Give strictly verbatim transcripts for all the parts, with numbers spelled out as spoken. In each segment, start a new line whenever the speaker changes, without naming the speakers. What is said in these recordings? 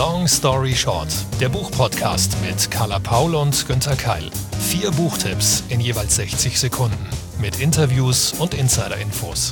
Long Story Short, der Buchpodcast mit Carla Paul und Günther Keil. Vier Buchtipps in jeweils sechzig Sekunden mit Interviews und Insider-Infos.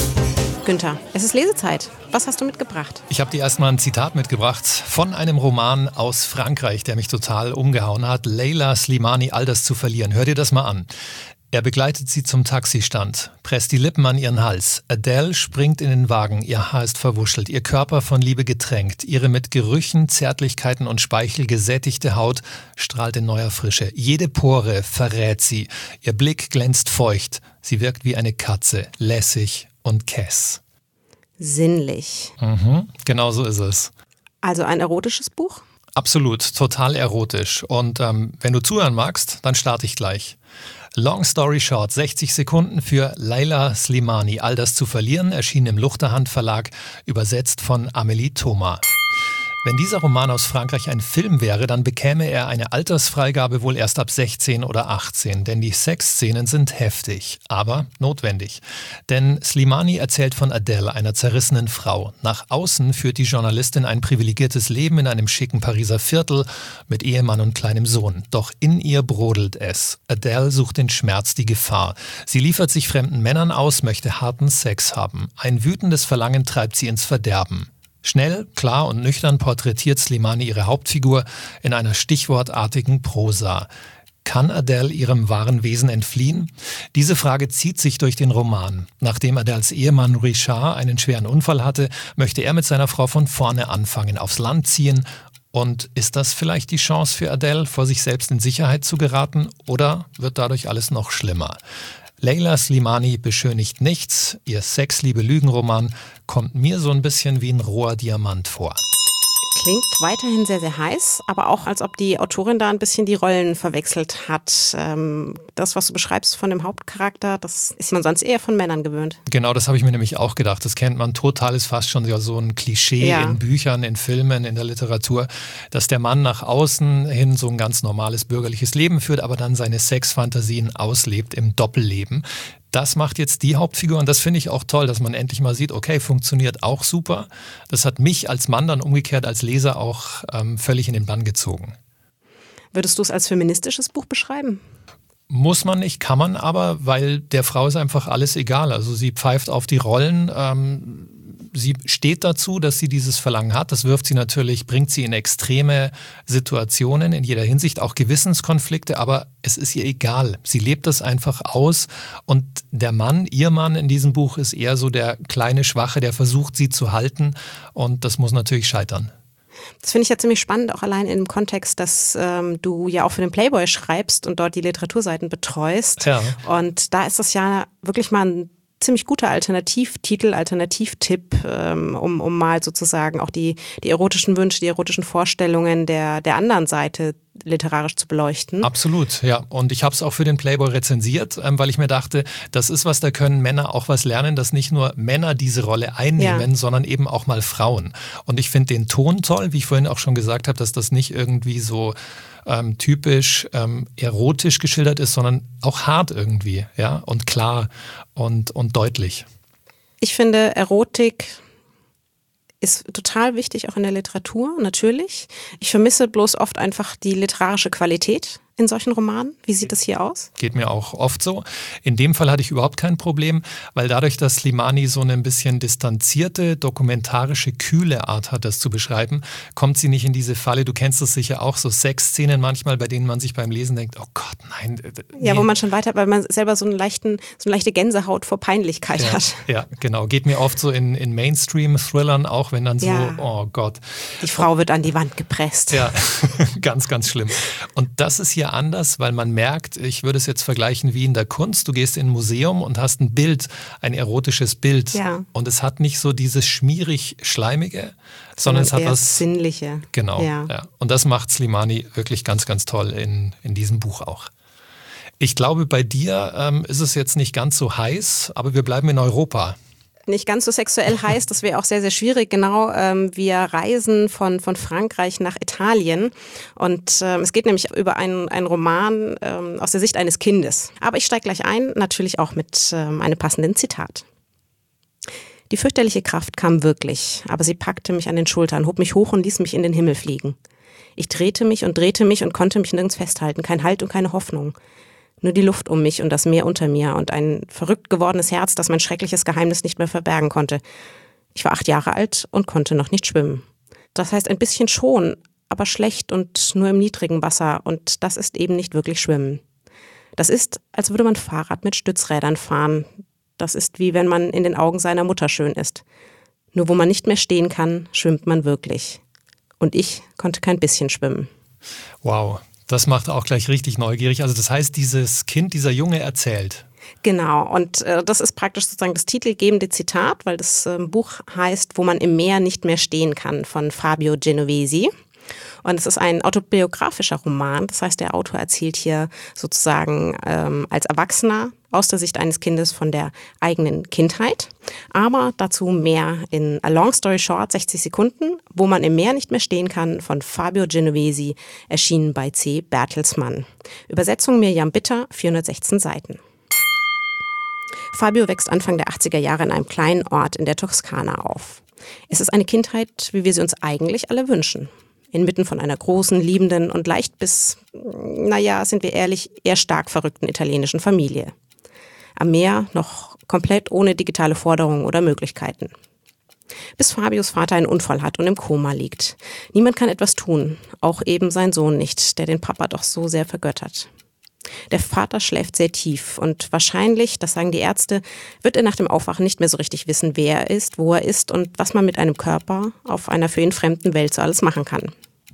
Günther, es ist Lesezeit. Was hast du mitgebracht?
Ich habe dir erstmal ein Zitat mitgebracht von einem Roman aus Frankreich, der mich total umgehauen hat. Leila Slimani, All das zu verlieren. Hör dir das mal an. Er begleitet sie zum Taxistand, presst die Lippen an ihren Hals. Adele springt in den Wagen, ihr Haar ist verwuschelt, ihr Körper von Liebe getränkt. Ihre mit Gerüchen, Zärtlichkeiten und Speichel gesättigte Haut strahlt in neuer Frische. Jede Pore verrät sie. Ihr Blick glänzt feucht. Sie wirkt wie eine Katze, lässig und kess.
Sinnlich.
Mhm, genau so ist es.
Also ein erotisches Buch?
Absolut, total erotisch. Und ähm, wenn du zuhören magst, dann starte ich gleich. Long Story Short, sechzig Sekunden für Leila Slimani. All das zu verlieren, erschien im Luchterhand Verlag, übersetzt von Amélie Thomas. Wenn dieser Roman aus Frankreich ein Film wäre, dann bekäme er eine Altersfreigabe wohl erst ab sechzehn oder achtzehn, denn die Sexszenen sind heftig, aber notwendig. Denn Slimani erzählt von Adele, einer zerrissenen Frau. Nach außen führt die Journalistin ein privilegiertes Leben in einem schicken Pariser Viertel mit Ehemann und kleinem Sohn. Doch in ihr brodelt es. Adele sucht den Schmerz, die Gefahr. Sie liefert sich fremden Männern aus, möchte harten Sex haben. Ein wütendes Verlangen treibt sie ins Verderben. Schnell, klar und nüchtern porträtiert Slimani ihre Hauptfigur in einer stichwortartigen Prosa. Kann Adele ihrem wahren Wesen entfliehen? Diese Frage zieht sich durch den Roman. Nachdem Adeles Ehemann Richard einen schweren Unfall hatte, möchte er mit seiner Frau von vorne anfangen, aufs Land ziehen. Und ist das vielleicht die Chance für Adele, vor sich selbst in Sicherheit zu geraten? Oder wird dadurch alles noch schlimmer? Leila Slimani beschönigt nichts. Ihr Sex-Liebe-Lügen-Roman kommt mir so ein bisschen wie ein roher Diamant vor.
Klingt weiterhin sehr, sehr heiß, aber auch als ob die Autorin da ein bisschen die Rollen verwechselt hat. Ähm, das, was du beschreibst von dem Hauptcharakter, das ist man sonst eher von Männern gewöhnt.
Genau, das habe ich mir nämlich auch gedacht. Das kennt man total, ist fast schon so ein Klischee ja. in Büchern, in Filmen, in der Literatur, dass der Mann nach außen hin so ein ganz normales bürgerliches Leben führt, aber dann seine Sexfantasien auslebt im Doppelleben. Das macht jetzt die Hauptfigur und das finde ich auch toll, dass man endlich mal sieht, okay, funktioniert auch super. Das hat mich als Mann dann umgekehrt als Leser auch ähm, völlig in den Bann gezogen.
Würdest du es als feministisches Buch beschreiben?
Muss man nicht, kann man aber, weil der Frau ist einfach alles egal. Also sie pfeift auf die Rollen, ähm, sie steht dazu, dass sie dieses Verlangen hat. Das wirft sie natürlich, bringt sie in extreme Situationen in jeder Hinsicht, auch Gewissenskonflikte, aber es ist ihr egal. Sie lebt das einfach aus und der Mann, ihr Mann in diesem Buch ist eher so der kleine Schwache, der versucht, sie zu halten und das muss natürlich scheitern.
Das finde ich ja ziemlich spannend, auch allein im Kontext, dass ähm, du ja auch für den Playboy schreibst und dort die Literaturseiten betreust.
Ja.
Und da ist das ja wirklich mal ein ziemlich guter Alternativtitel, Alternativtipp, ähm, um, um mal sozusagen auch die, die erotischen Wünsche, die erotischen Vorstellungen der, der anderen Seite literarisch zu beleuchten.
Absolut, ja. Und ich habe es auch für den Playboy rezensiert, ähm, weil ich mir dachte, das ist was, da können Männer auch was lernen, dass nicht nur Männer diese Rolle einnehmen, ja. sondern eben auch mal Frauen. Und ich finde den Ton toll, wie ich vorhin auch schon gesagt habe, dass das nicht irgendwie so ähm, typisch ähm, erotisch geschildert ist, sondern auch hart irgendwie, ja, und klar und, und deutlich.
Ich finde Erotik ist total wichtig, auch in der Literatur, natürlich. Ich vermisse bloß oft einfach die literarische Qualität in solchen Romanen. Wie sieht das hier aus?
Geht mir auch oft so. In dem Fall hatte ich überhaupt kein Problem, weil dadurch, dass Slimani so eine ein bisschen distanzierte, dokumentarische, kühle Art hat, das zu beschreiben, kommt sie nicht in diese Falle. Du kennst das sicher auch, so Sexszenen manchmal, bei denen man sich beim Lesen denkt, oh Gott, nein. Nee.
Ja, wo man schon weiter, weil man selber so, einen leichten, so eine leichte Gänsehaut vor Peinlichkeit
ja,
hat.
Ja, genau. Geht mir oft so in, in Mainstream-Thrillern auch, wenn dann so, ja. oh Gott.
Die Frau wird an die Wand gepresst.
Ja, ganz, ganz schlimm. Und das ist hier anders, weil man merkt, ich würde es jetzt vergleichen wie in der Kunst, du gehst in ein Museum und hast ein Bild, ein erotisches Bild
ja.
und es hat nicht so dieses schmierig-schleimige, sondern es hat was
Sinnliche.
Genau,
ja.
ja. Und das macht Slimani wirklich ganz, ganz toll in, in diesem Buch auch. Ich glaube, bei dir ähm, ist es jetzt nicht ganz so heiß, aber wir bleiben in Europa.
Nicht ganz so sexuell heiß, das wäre auch sehr, sehr schwierig. Genau, ähm, wir reisen von, von Frankreich nach Italien und ähm, es geht nämlich über einen, einen Roman ähm, aus der Sicht eines Kindes. Aber ich steige gleich ein, natürlich auch mit ähm, einem passenden Zitat. Die fürchterliche Kraft kam wirklich, aber sie packte mich an den Schultern, hob mich hoch und ließ mich in den Himmel fliegen. Ich drehte mich und drehte mich und konnte mich nirgends festhalten, kein Halt und keine Hoffnung. Nur die Luft um mich und das Meer unter mir und ein verrückt gewordenes Herz, das mein schreckliches Geheimnis nicht mehr verbergen konnte. Ich war acht Jahre alt und konnte noch nicht schwimmen. Das heißt ein bisschen schon, aber schlecht und nur im niedrigen Wasser und das ist eben nicht wirklich Schwimmen. Das ist, als würde man Fahrrad mit Stützrädern fahren. Das ist wie wenn man in den Augen seiner Mutter schön ist. Nur wo man nicht mehr stehen kann, schwimmt man wirklich. Und ich konnte kein bisschen schwimmen.
Wow, das macht auch gleich richtig neugierig. Also das heißt, dieses Kind, dieser Junge erzählt.
Genau, und äh, das ist praktisch sozusagen das titelgebende Zitat, weil das äh, Buch heißt, wo man im Meer nicht mehr stehen kann, von Fabio Genovesi. Und es ist ein autobiografischer Roman, das heißt, der Autor erzählt hier sozusagen ähm, als Erwachsener aus der Sicht eines Kindes von der eigenen Kindheit. Aber dazu mehr in A Long Story Short, sechzig Sekunden, wo man im Meer nicht mehr stehen kann, von Fabio Genovesi, erschienen bei C. Bertelsmann. Übersetzung Mirjam Bitter, vierhundertsechzehn Seiten. Fabio wächst Anfang der achtziger Jahre in einem kleinen Ort in der Toskana auf. Es ist eine Kindheit, wie wir sie uns eigentlich alle wünschen. Inmitten von einer großen, liebenden und leicht bis, naja, sind wir ehrlich, eher stark verrückten italienischen Familie. Am Meer noch komplett ohne digitale Forderungen oder Möglichkeiten. Bis Fabios Vater einen Unfall hat und im Koma liegt. Niemand kann etwas tun, auch eben sein Sohn nicht, der den Papa doch so sehr vergöttert. Der Vater schläft sehr tief und wahrscheinlich, das sagen die Ärzte, wird er nach dem Aufwachen nicht mehr so richtig wissen, wer er ist, wo er ist und was man mit einem Körper auf einer für ihn fremden Welt so alles machen kann.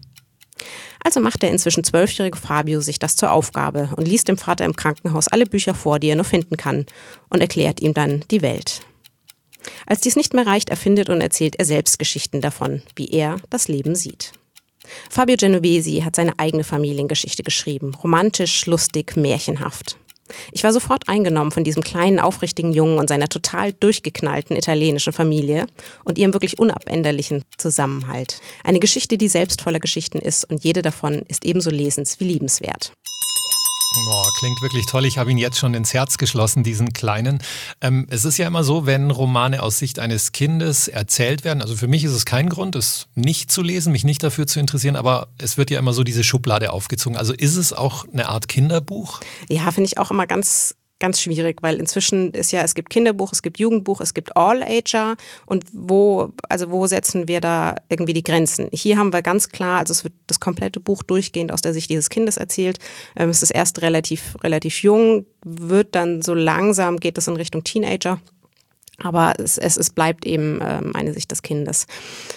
Also macht der inzwischen zwölfjährige Fabio sich das zur Aufgabe und liest dem Vater im Krankenhaus alle Bücher vor, die er nur finden kann, und erklärt ihm dann die Welt. Als dies nicht mehr reicht, erfindet und erzählt er selbst Geschichten davon, wie er das Leben sieht. Fabio Genovesi hat seine eigene Familiengeschichte geschrieben, romantisch, lustig, märchenhaft. Ich war sofort eingenommen von diesem kleinen, aufrichtigen Jungen und seiner total durchgeknallten italienischen Familie und ihrem wirklich unabänderlichen Zusammenhalt. Eine Geschichte, die selbst voller Geschichten ist und jede davon ist ebenso lesens- wie liebenswert.
Oh, klingt wirklich toll. Ich habe ihn jetzt schon ins Herz geschlossen, diesen Kleinen. Ähm, es ist ja immer so, wenn Romane aus Sicht eines Kindes erzählt werden, also für mich ist es kein Grund, es nicht zu lesen, mich nicht dafür zu interessieren, aber es wird ja immer so diese Schublade aufgezogen. Also ist es auch eine Art Kinderbuch?
Ja, finde ich auch immer ganz... Ganz schwierig, weil inzwischen ist ja, es gibt Kinderbuch, es gibt Jugendbuch, es gibt All-Ager und wo, also wo setzen wir da irgendwie die Grenzen? Hier haben wir ganz klar, also es wird das komplette Buch durchgehend aus der Sicht dieses Kindes erzählt. Ähm, es ist erst relativ, relativ jung, wird dann so langsam, geht es in Richtung Teenager. Aber es, es, es bleibt eben ähm, eine Sicht des Kindes.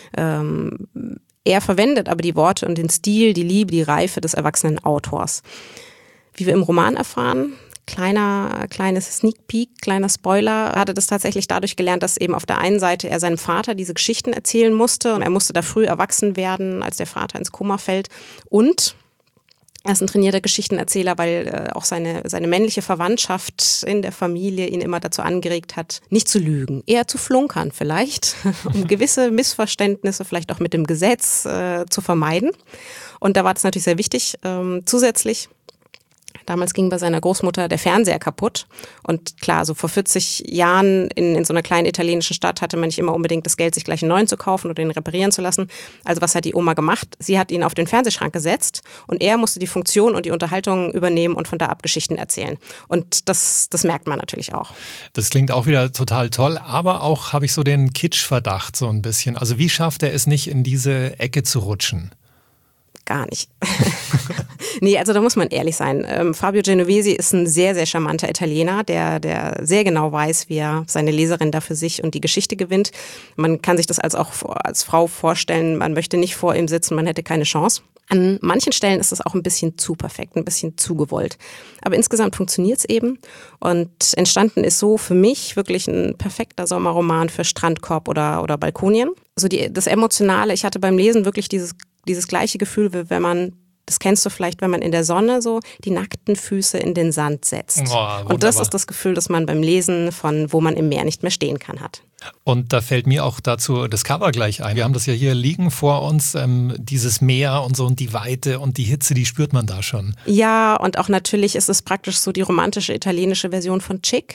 Ähm, er verwendet aber die Worte und den Stil, die Liebe, die Reife des erwachsenen Autors. Wie wir im Roman erfahren, Kleiner, kleines Sneak Peek, kleiner Spoiler, hatte das tatsächlich dadurch gelernt, dass eben auf der einen Seite er seinem Vater diese Geschichten erzählen musste und er musste da früh erwachsen werden, als der Vater ins Koma fällt. Und er ist ein trainierter Geschichtenerzähler, weil äh, auch seine, seine männliche Verwandtschaft in der Familie ihn immer dazu angeregt hat, nicht zu lügen, eher zu flunkern vielleicht, um gewisse Missverständnisse vielleicht auch mit dem Gesetz äh, zu vermeiden. Und da war das natürlich sehr wichtig. Ähm, zusätzlich Damals ging bei seiner Großmutter der Fernseher kaputt. Und klar, so vor vierzig Jahren in, in so einer kleinen italienischen Stadt hatte man nicht immer unbedingt das Geld, sich gleich einen neuen zu kaufen oder ihn reparieren zu lassen. Also was hat die Oma gemacht? Sie hat ihn auf den Fernsehschrank gesetzt und er musste die Funktion und die Unterhaltung übernehmen und von da ab Geschichten erzählen. Und das, das merkt man natürlich auch.
Das klingt auch wieder total toll, aber auch habe ich so den Kitsch-Verdacht so ein bisschen. Also wie schafft er es nicht, in diese Ecke zu rutschen?
Gar nicht. Nee, also da muss man ehrlich sein. Ähm, Fabio Genovesi ist ein sehr, sehr charmanter Italiener, der, der sehr genau weiß, wie er seine Leserin da für sich und die Geschichte gewinnt. Man kann sich das als auch als Frau vorstellen, man möchte nicht vor ihm sitzen, man hätte keine Chance. An manchen Stellen ist es auch ein bisschen zu perfekt, ein bisschen zu gewollt. Aber insgesamt funktioniert es eben. Und entstanden ist so für mich wirklich ein perfekter Sommerroman für Strandkorb oder, oder Balkonien. So die, das Emotionale, ich hatte beim Lesen wirklich dieses dieses gleiche Gefühl, wie wenn man, das kennst du vielleicht, wenn man in der Sonne so die nackten Füße in den Sand setzt. Oh, und das ist das Gefühl, das man beim Lesen von Wo man im Meer nicht mehr stehen kann hat.
Und da fällt mir auch dazu das Cover gleich ein. Wir haben das ja hier liegen vor uns, ähm, dieses Meer und so und die Weite und die Hitze, die spürt man da schon.
Ja, und auch natürlich ist es praktisch so die romantische italienische Version von Chick.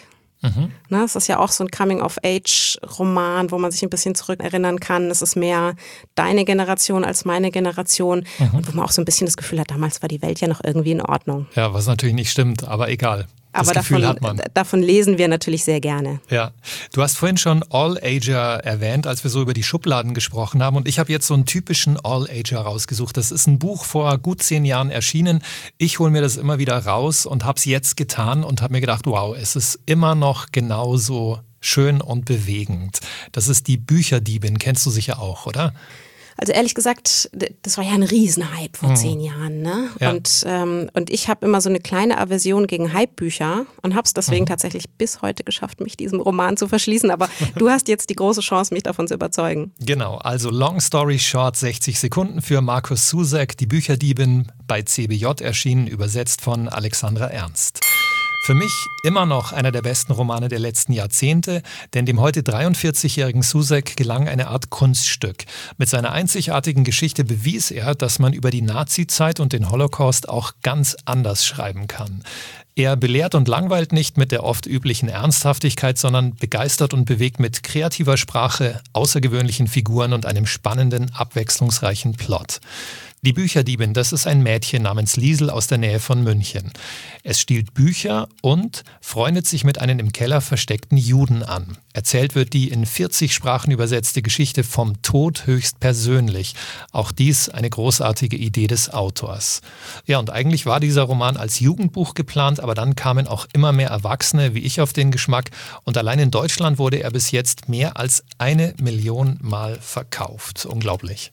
Mhm. Ne, es ist ja auch so ein Coming-of-Age-Roman, wo man sich ein bisschen zurückerinnern kann. Es ist mehr deine Generation als meine Generation. Mhm. Und wo man auch so ein bisschen das Gefühl hat, damals war die Welt ja noch irgendwie in Ordnung.
Ja, was natürlich nicht stimmt, aber egal. Das
aber
Gefühl
davon,
hat man.
davon lesen wir natürlich sehr gerne.
Ja, du hast vorhin schon All-Ager erwähnt, als wir so über die Schubladen gesprochen haben. Und ich habe jetzt so einen typischen All-Ager rausgesucht. Das ist ein Buch vor gut zehn Jahren erschienen. Ich hole mir das immer wieder raus und habe es jetzt getan und habe mir gedacht, wow, es ist immer noch genauso schön und bewegend. Das ist Die Bücherdiebin, kennst du sicher auch, oder?
Also ehrlich gesagt, das war ja ein Riesenhype vor mhm. zehn Jahren. Ne? Ja. Und, ähm, und ich habe immer so eine kleine Aversion gegen Hype-Bücher und habe es deswegen mhm. tatsächlich bis heute geschafft, mich diesem Roman zu verschließen. Aber du hast jetzt die große Chance, mich davon zu überzeugen.
Genau, also Long Story Short, sechzig Sekunden für Markus Zusak, Die Bücherdiebin, bei C B J erschienen, übersetzt von Alexandra Ernst. Für mich immer noch einer der besten Romane der letzten Jahrzehnte, denn dem heute dreiundvierzigjährigen Zusak gelang eine Art Kunststück. Mit seiner einzigartigen Geschichte bewies er, dass man über die Nazi-Zeit und den Holocaust auch ganz anders schreiben kann. Er belehrt und langweilt nicht mit der oft üblichen Ernsthaftigkeit, sondern begeistert und bewegt mit kreativer Sprache, außergewöhnlichen Figuren und einem spannenden, abwechslungsreichen Plot. Die Bücherdiebin, das ist ein Mädchen namens Liesel aus der Nähe von München. Es stiehlt Bücher und freundet sich mit einem im Keller versteckten Juden an. Erzählt wird die in vierzig Sprachen übersetzte Geschichte vom Tod höchstpersönlich. Auch dies eine großartige Idee des Autors. Ja, und eigentlich war dieser Roman als Jugendbuch geplant, aber dann kamen auch immer mehr Erwachsene wie ich auf den Geschmack. Und allein in Deutschland wurde er bis jetzt mehr als eine Million Mal verkauft. Unglaublich.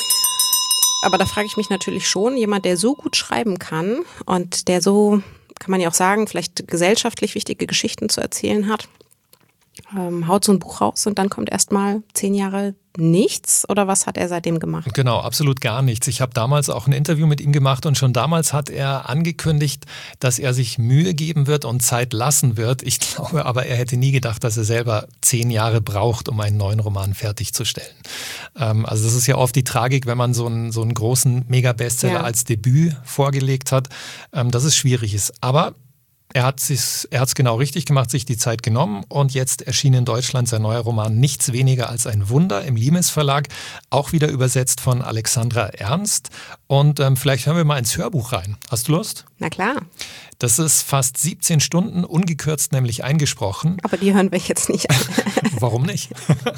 Aber da frage ich mich natürlich schon, jemand, der so gut schreiben kann und der so, kann man ja auch sagen, vielleicht gesellschaftlich wichtige Geschichten zu erzählen hat, ähm, haut so ein Buch raus und dann kommt erst mal zehn Jahre nichts? Oder was hat er seitdem gemacht?
Genau, absolut gar nichts. Ich habe damals auch ein Interview mit ihm gemacht und schon damals hat er angekündigt, dass er sich Mühe geben wird und Zeit lassen wird. Ich glaube aber, er hätte nie gedacht, dass er selber zehn Jahre braucht, um einen neuen Roman fertigzustellen. Ähm, also das ist ja oft die Tragik, wenn man so einen, so einen großen Mega-Bestseller ja. als Debüt vorgelegt hat, ähm, dass es schwierig ist. Aber Er hat es er hat's genau richtig gemacht, sich die Zeit genommen und jetzt erschien in Deutschland sein neuer Roman Nichts weniger als ein Wunder im Limes Verlag, auch wieder übersetzt von Alexandra Ernst. Und ähm, vielleicht hören wir mal ins Hörbuch rein. Hast du Lust?
Na klar.
Das ist fast siebzehn Stunden, ungekürzt nämlich eingesprochen.
Aber die hören wir jetzt nicht an.
Warum nicht?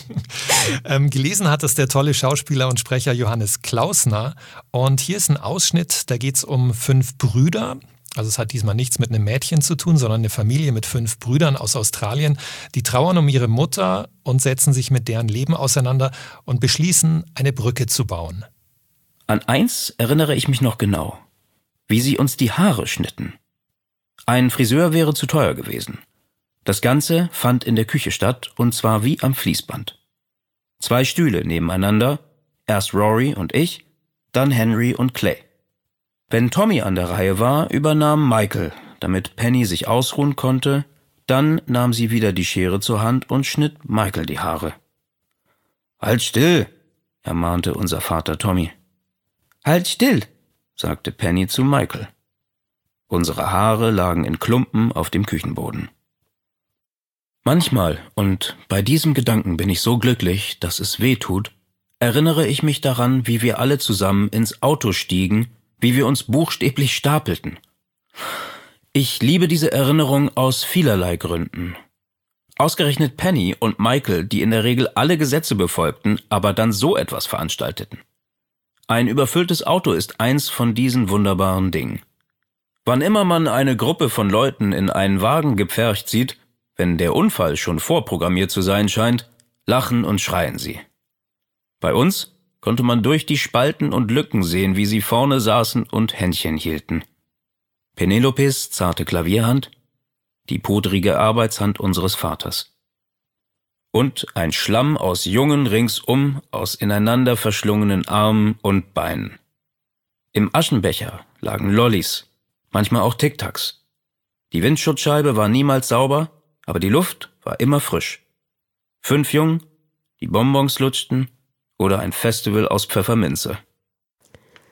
ähm, gelesen hat es der tolle Schauspieler und Sprecher Johannes Klausner. Und hier ist ein Ausschnitt, da geht es um fünf Brüder. Also es hat diesmal nichts mit einem Mädchen zu tun, sondern eine Familie mit fünf Brüdern aus Australien. Die trauern um ihre Mutter und setzen sich mit deren Leben auseinander und beschließen, eine Brücke zu bauen.
An eins erinnere ich mich noch genau, wie sie uns die Haare schnitten. Ein Friseur wäre zu teuer gewesen. Das Ganze fand in der Küche statt, und zwar wie am Fließband. Zwei Stühle nebeneinander, erst Rory und ich, dann Henry und Clay. Wenn Tommy an der Reihe war, übernahm Michael, damit Penny sich ausruhen konnte. Dann nahm sie wieder die Schere zur Hand und schnitt Michael die Haare. »Halt still«, ermahnte unser Vater Tommy. »Halt still«, sagte Penny zu Michael. Unsere Haare lagen in Klumpen auf dem Küchenboden. Manchmal, und bei diesem Gedanken bin ich so glücklich, dass es weh tut, erinnere ich mich daran, wie wir alle zusammen ins Auto stiegen, wie wir uns buchstäblich stapelten. Ich liebe diese Erinnerung aus vielerlei Gründen. Ausgerechnet Penny und Michael, die in der Regel alle Gesetze befolgten, aber dann so etwas veranstalteten. Ein überfülltes Auto ist eins von diesen wunderbaren Dingen. Wann immer man eine Gruppe von Leuten in einen Wagen gepfercht sieht, wenn der Unfall schon vorprogrammiert zu sein scheint, lachen und schreien sie. Bei uns konnte man durch die Spalten und Lücken sehen, wie sie vorne saßen und Händchen hielten. Penelopes zarte Klavierhand, die pudrige Arbeitshand unseres Vaters. Und ein Schlamm aus Jungen ringsum, aus ineinander verschlungenen Armen und Beinen. Im Aschenbecher lagen Lollis, manchmal auch Tic-Tacs. Die Windschutzscheibe war niemals sauber, aber die Luft war immer frisch. Fünf Jungen, die Bonbons lutschten, oder ein Festival aus Pfefferminze.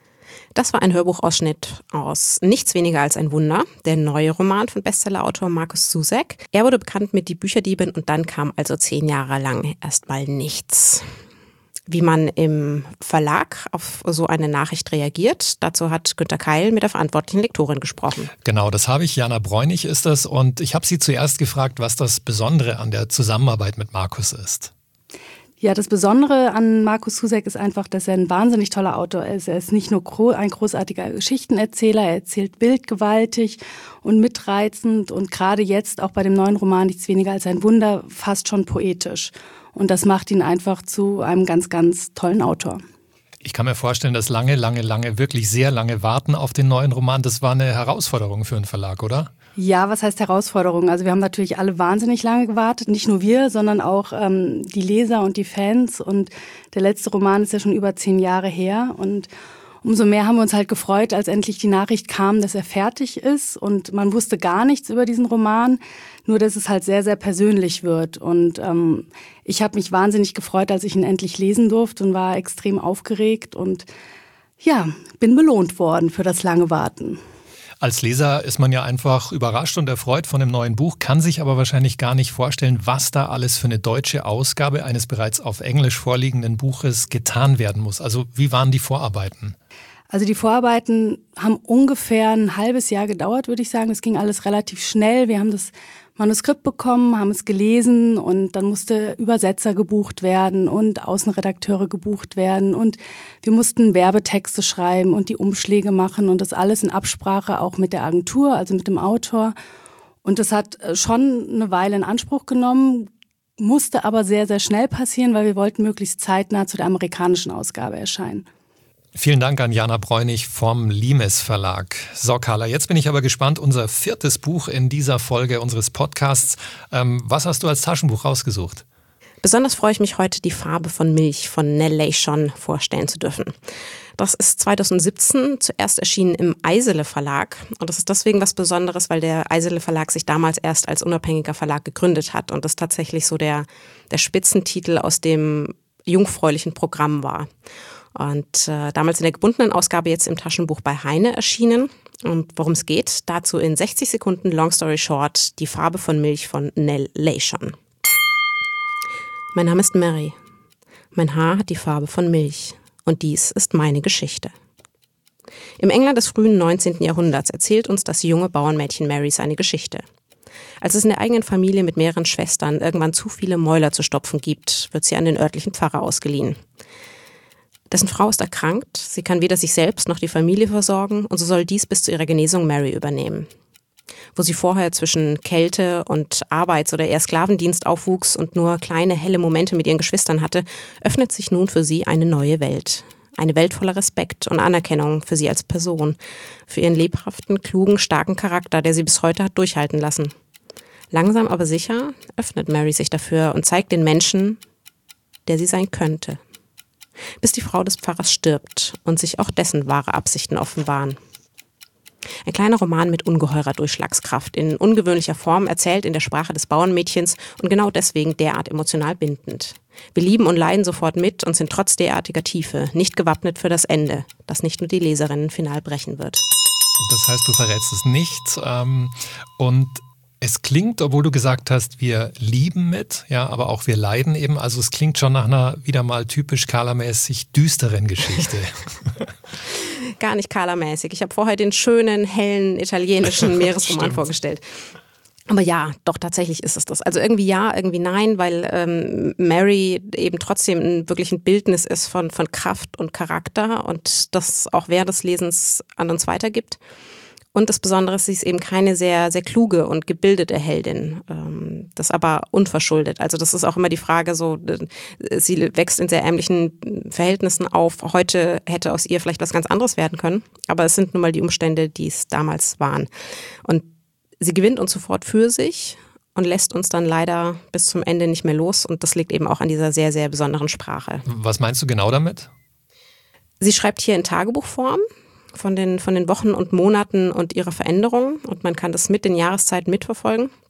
Das war ein Hörbuchausschnitt aus Nichts weniger als ein Wunder, der neue Roman von Bestsellerautor Markus Zusak. Er wurde bekannt mit Die Bücherdiebin und dann kam also zehn Jahre lang erstmal nichts. Wie man im Verlag auf so eine Nachricht reagiert, dazu hat Günter Keil mit der verantwortlichen Lektorin gesprochen.
Genau, das habe ich. Jana Bräunig ist das. Und ich habe sie zuerst gefragt, was das Besondere an der Zusammenarbeit mit Markus ist.
Ja, das Besondere an Markus Zusak ist einfach, dass er ein wahnsinnig toller Autor ist. Er ist nicht nur gro- ein großartiger Geschichtenerzähler, er erzählt bildgewaltig und mitreizend und gerade jetzt auch bei dem neuen Roman Nichts weniger als ein Wunder fast schon poetisch. Und das macht ihn einfach zu einem ganz, ganz tollen Autor.
Ich kann mir vorstellen, dass lange, lange, lange, wirklich sehr lange Warten auf den neuen Roman, das war eine Herausforderung für einen Verlag, oder?
Ja, was heißt Herausforderung? Also wir haben natürlich alle wahnsinnig lange gewartet, nicht nur wir, sondern auch ähm, die Leser und die Fans. Und der letzte Roman ist ja schon über zehn Jahre her. Und umso mehr haben wir uns halt gefreut, als endlich die Nachricht kam, dass er fertig ist. Und man wusste gar nichts über diesen Roman, nur dass es halt sehr, sehr persönlich wird. Und ähm, ich habe mich wahnsinnig gefreut, als ich ihn endlich lesen durfte und war extrem aufgeregt. Und ja, bin belohnt worden für das lange Warten.
Als Leser ist man ja einfach überrascht und erfreut von dem neuen Buch, kann sich aber wahrscheinlich gar nicht vorstellen, was da alles für eine deutsche Ausgabe eines bereits auf Englisch vorliegenden Buches getan werden muss. Also wie waren die Vorarbeiten?
Also die Vorarbeiten haben ungefähr ein halbes Jahr gedauert, würde ich sagen. Es ging alles relativ schnell. Wir haben das Manuskript bekommen, haben es gelesen und dann musste Übersetzer gebucht werden und Außenredakteure gebucht werden und wir mussten Werbetexte schreiben und die Umschläge machen und das alles in Absprache auch mit der Agentur, also mit dem Autor. Und das hat schon eine Weile in Anspruch genommen, musste aber sehr, sehr schnell passieren, weil wir wollten möglichst zeitnah zu der amerikanischen Ausgabe erscheinen.
Vielen Dank an Jana Bräunig vom Limes Verlag. So, Carla, jetzt bin ich aber gespannt. Unser viertes Buch in dieser Folge unseres Podcasts. Ähm, was hast du als Taschenbuch rausgesucht?
Besonders freue ich mich heute, Die Farbe von Milch von Nell Leishon vorstellen zu dürfen. Das ist zweitausendsiebzehn zuerst erschienen im Eisele Verlag. Und das ist deswegen was Besonderes, weil der Eisele Verlag sich damals erst als unabhängiger Verlag gegründet hat. Und das tatsächlich so der, der Spitzentitel aus dem jungfräulichen Programm war. Und äh, damals in der gebundenen Ausgabe, jetzt im Taschenbuch bei Heine erschienen. Und worum es geht, dazu in sechzig Sekunden, Long Story Short, Die Farbe von Milch von Nell Leishon. Mein Name ist Mary. Mein Haar hat die Farbe von Milch. Und dies ist meine Geschichte. Im England des frühen neunzehnten Jahrhunderts erzählt uns das junge Bauernmädchen Mary seine Geschichte. Als es in der eigenen Familie mit mehreren Schwestern irgendwann zu viele Mäuler zu stopfen gibt, wird sie an den örtlichen Pfarrer ausgeliehen. Dessen Frau ist erkrankt, sie kann weder sich selbst noch die Familie versorgen und so soll dies bis zu ihrer Genesung Mary übernehmen. Wo sie vorher zwischen Kälte und Arbeits- oder eher Sklavendienst aufwuchs und nur kleine helle Momente mit ihren Geschwistern hatte, öffnet sich nun für sie eine neue Welt. Eine Welt voller Respekt und Anerkennung für sie als Person, für ihren lebhaften, klugen, starken Charakter, der sie bis heute hat durchhalten lassen. Langsam aber sicher öffnet Mary sich dafür und zeigt den Menschen, der sie sein könnte. Bis die Frau des Pfarrers stirbt und sich auch dessen wahre Absichten offenbaren. Ein kleiner Roman mit ungeheurer Durchschlagskraft, in ungewöhnlicher Form, erzählt in der Sprache des Bauernmädchens und genau deswegen derart emotional bindend. Wir lieben und leiden sofort mit und sind trotz derartiger Tiefe nicht gewappnet für das Ende, das nicht nur die Leserinnen final brechen wird.
Das heißt, du verrätst es nicht ähm, und es klingt, obwohl du gesagt hast, wir lieben mit, ja, aber auch wir leiden eben. Also es klingt schon nach einer wieder mal typisch Carla-mäßig düsteren Geschichte.
Gar nicht Carla-mäßig. Ich habe vorher den schönen, hellen, italienischen Meeresroman vorgestellt. Aber ja, doch, tatsächlich ist es das. Also irgendwie ja, irgendwie nein, weil ähm, Mary eben trotzdem ein, wirklich ein Bildnis ist von, von Kraft und Charakter und das auch während des Lesens an uns weitergibt. Und das Besondere ist, sie ist eben keine sehr, sehr kluge und gebildete Heldin. Ähm, das aber unverschuldet. Also das ist auch immer die Frage so, sie wächst in sehr ärmlichen Verhältnissen auf. Heute hätte aus ihr vielleicht was ganz anderes werden können. Aber es sind nun mal die Umstände, die es damals waren. Und sie gewinnt uns sofort für sich und lässt uns dann leider bis zum Ende nicht mehr los. Und das liegt eben auch an dieser sehr, sehr besonderen Sprache.
Was meinst du genau damit?
Sie schreibt hier in Tagebuchform von den, von den Wochen und Monaten und ihrer Veränderungen. Und man kann das mit den Jahreszeiten mitverfolgen.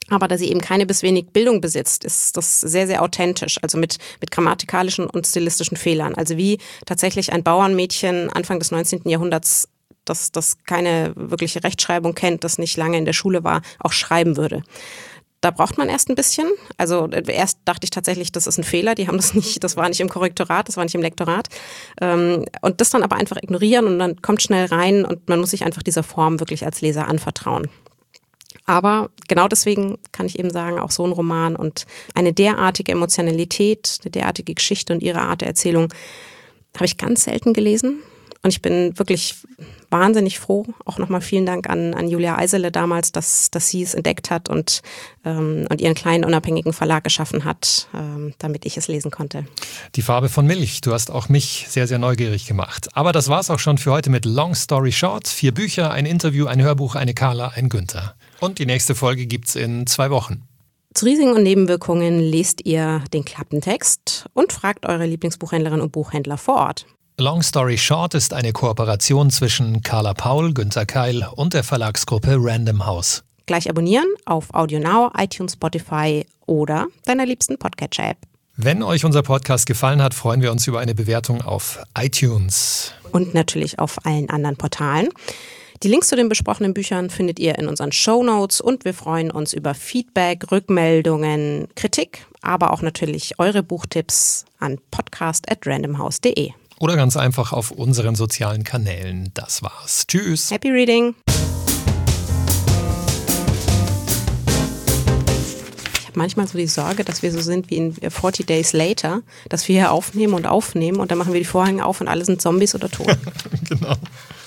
Aber da sie eben keine bis wenig Bildung besitzt, ist das sehr, sehr authentisch, also mit, mit grammatikalischen und stilistischen Fehlern. Also wie tatsächlich ein Bauernmädchen Anfang des neunzehnten Jahrhunderts, das, das keine wirkliche Rechtschreibung kennt, das nicht lange in der Schule war, auch schreiben würde. Da braucht man erst ein bisschen. Also erst dachte ich tatsächlich, das ist ein Fehler. Die haben das nicht, das war nicht im Korrektorat, das war nicht im Lektorat. Und das dann aber einfach ignorieren und dann kommt schnell rein und man muss sich einfach dieser Form wirklich als Leser anvertrauen. Aber genau deswegen kann ich eben sagen, auch so ein Roman und eine derartige Emotionalität, eine derartige Geschichte und ihre Art der Erzählung habe ich ganz selten gelesen. Und ich bin wirklich wahnsinnig froh. Auch nochmal vielen Dank an, an Julia Eisele damals, dass, dass sie es entdeckt hat und, ähm, und ihren kleinen unabhängigen Verlag geschaffen hat, ähm, damit ich es lesen konnte.
Die Farbe von Milch. Du hast auch mich sehr, sehr neugierig gemacht. Aber das war's auch schon für heute mit Long Story Short. Vier Bücher, ein Interview, ein Hörbuch, eine Carla, ein Günther. Und die nächste Folge gibt's in zwei Wochen.
Zu Risiken und Nebenwirkungen lest ihr den Klappentext und fragt eure Lieblingsbuchhändlerin und Buchhändler vor Ort.
Long Story Short ist eine Kooperation zwischen Carla Paul, Günther Keil und der Verlagsgruppe Random House.
Gleich abonnieren auf AudioNow, iTunes, Spotify oder deiner liebsten Podcatcher-App.
Wenn euch unser Podcast gefallen hat, freuen wir uns über eine Bewertung auf iTunes.
Und natürlich auf allen anderen Portalen. Die Links zu den besprochenen Büchern findet ihr in unseren Shownotes und wir freuen uns über Feedback, Rückmeldungen, Kritik, aber auch natürlich eure Buchtipps an podcast at randomhouse punkt de.
Oder ganz einfach auf unseren sozialen Kanälen. Das war's. Tschüss.
Happy Reading. Ich habe manchmal so die Sorge, dass wir so sind wie in forty Days Later, dass wir hier aufnehmen und aufnehmen und dann machen wir die Vorhänge auf und alle sind Zombies oder tot.
Genau.